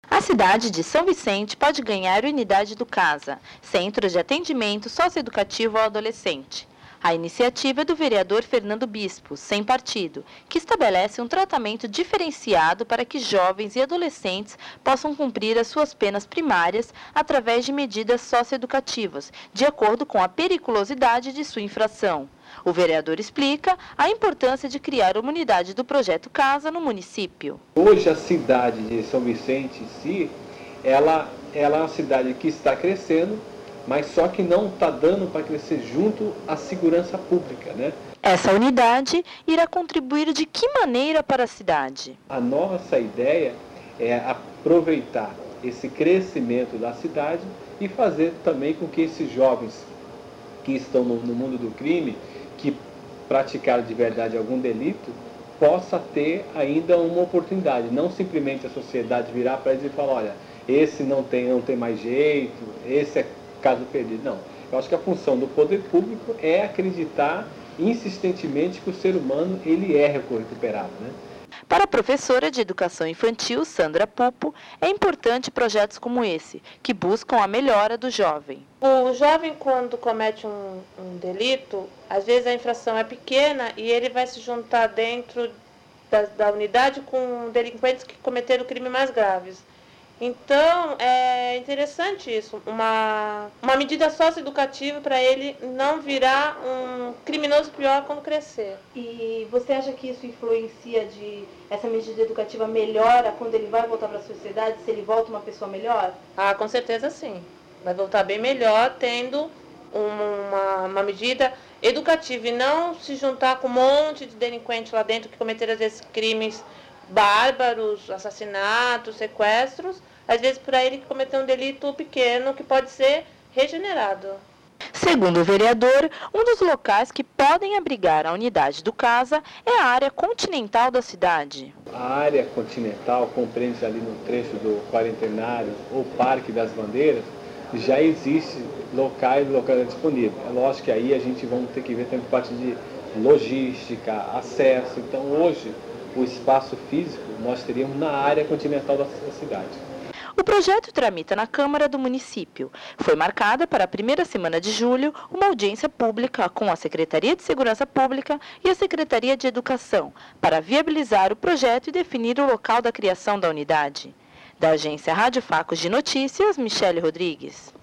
A cidade de São Vicente pode ganhar a unidade do CASA, Centro de Atendimento Socioeducativo ao Adolescente. A iniciativa é do vereador Fernando Bispo, sem partido, que estabelece um tratamento diferenciado para que jovens e adolescentes possam cumprir as suas penas primárias através de medidas socioeducativas, de acordo com a periculosidade de sua infração. O vereador explica a importância de criar uma unidade do projeto CASA no município. Hoje a cidade de São Vicente em si, ela é uma cidade que está crescendo, mas só que não está dando para crescer junto à segurança pública, né? Essa unidade irá contribuir de que maneira para a cidade? A nossa ideia é aproveitar esse crescimento da cidade e fazer também com que esses jovens que estão no mundo do crime, que praticaram de verdade algum delito, possa ter ainda uma oportunidade. Não simplesmente a sociedade virar para eles e falar, olha, esse não tem mais jeito, esse é caso perdido. Não. Eu acho que a função do poder público é acreditar insistentemente que o ser humano ele é recuperado, né? Para a professora de Educação Infantil, Sandra Pupo, é importante projetos como esse, que buscam a melhora do jovem. O jovem, quando comete um delito, às vezes a infração é pequena e ele vai se juntar dentro da unidade com delinquentes que cometeram crimes mais graves. Então, é interessante isso, uma medida socioeducativa para ele não virar um criminoso pior quando crescer. E você acha que isso influencia essa medida educativa melhora quando ele vai voltar para a sociedade, se ele volta uma pessoa melhor? Ah, com certeza sim. Vai voltar bem melhor tendo uma medida educativa e não se juntar com um monte de delinquentes lá dentro que cometeram, às vezes, crimes bárbaros, assassinatos, sequestros, às vezes para ele que cometeu um delito pequeno que pode ser regenerado. Segundo o vereador, um dos locais que podem abrigar a unidade do CASA é a área continental da cidade. A área continental compreende ali no trecho do Quarentenário ou Parque das Bandeiras, já existe locais disponíveis. É lógico que aí a gente vai ter que ver também parte de logística, acesso. Então hoje o espaço físico nós teríamos na área continental da cidade. O projeto tramita na Câmara do município. Foi marcada para a primeira semana de julho uma audiência pública com a Secretaria de Segurança Pública e a Secretaria de Educação para viabilizar o projeto e definir o local da criação da unidade. Da agência Rádio Facos de Notícias, Michele Rodrigues.